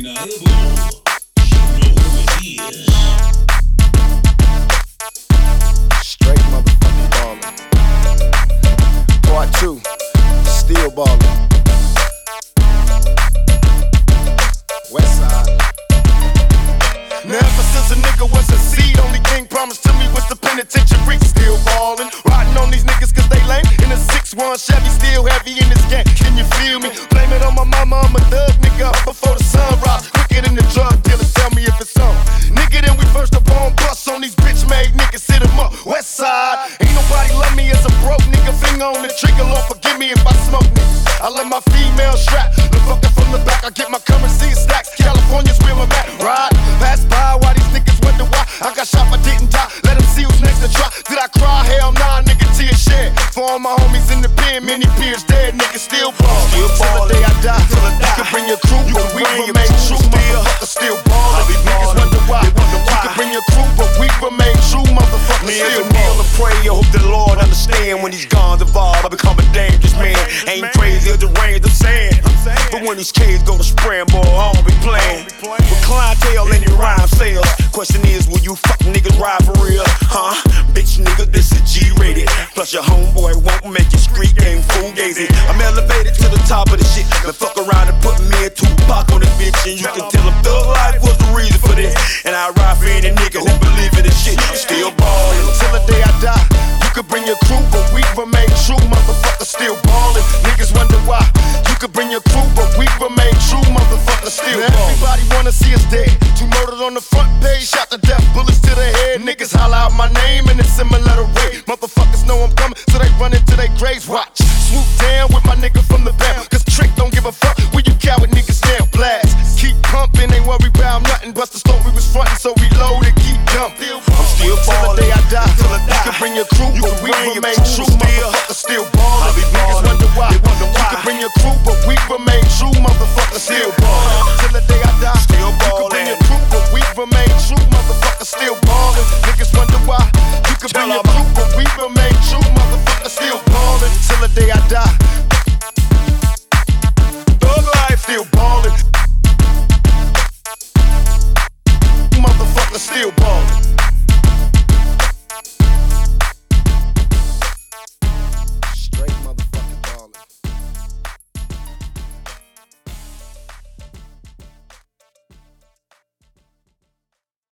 undeniable. You know who it is. Straight motherfucking ballin'. Part 2, still ballin'. Westside. Now ever since a nigga was a seed, only thing promised to me was the penitentiary. Still ballin', riding on these niggas cause they lame. In a 6-1 Chevy, still heavy in this game. Can you feel me? Blame it on my mama, I'm a thug nigga up before the sunrise. Quicker than the drug dealer, tell me if it's on. Nigga, then we first up on bus on these bitch-made niggas, hit 'em up. Westside, ain't nobody love me as a broke nigga. Finger on the trigger, Lord forgive me if I smoke niggas. I let my female strap, the fucker from the back. I get my currency stacks. California's where I'm at. Ride, pass by while these niggas wonder why I got shot but didn't die. Let them see who's next to try. Did I cry? Hell nah, nigga, tear shed. For all my homies in the pen, many peers dead, niggas still ballin'. Till the day I die, you can bring your crew, but we remain true. Motherfuckers still ballin'. Niggas wonder why. You can bring your crew, but we remain true. Motherfuckers still ballin'. And pray, I hope the Lord understand. When these guns evolve, I become a dangerous man. Ain't crazy or deranged, I'm saying. But when these kids go to spraying, boy, I don't be playing. With clientele and your rhyme sales. Question is, will you fuck niggas ride for real? Huh? Bitch nigga, this is G-rated. Plus your homeboy won't make your street game fugazi. I'm elevated to the top of the shit. Now fuck around and put me and Tupac on this bitch. And you can tell them thug life was the reason for this. And I ride for any nigga who believe in this shit. I'm still ballin'. Till the day I die, you could bring your crew, but we remain true. Motherfuckers still ballin'. Niggas wonder why. You could bring your crew, but we remain true. Motherfuckers still ballin'. Everybody wanna see us dead. 2 murdered on the front page, shot to death, bullets to the head. Niggas holler out my name and it's similar to rape. Motherfuckers know I'm coming, so they run into their graves. Watch, swoop down with my nigga from the band. Cause Trick don't give a fuck when you coward niggas down. Blast, keep pumping, ain't worry about nothing. Bust the story was frontin', so we load and keep dumping. I'm still ballin'. Till the day I die, you can bring your crew, but we remain true. Motherfuckers still ballin'. Niggas wonder why. You can bring your crew, but we remain true. Motherfuckers still ballin'. Till the day I die, Still you can bring ballin'. your crew, but we remain true. Motherfuckers still ballin'. Niggas wonder why. You can bring your crew, but we remain true. Motherfuckers still ballin'. Till the day I die.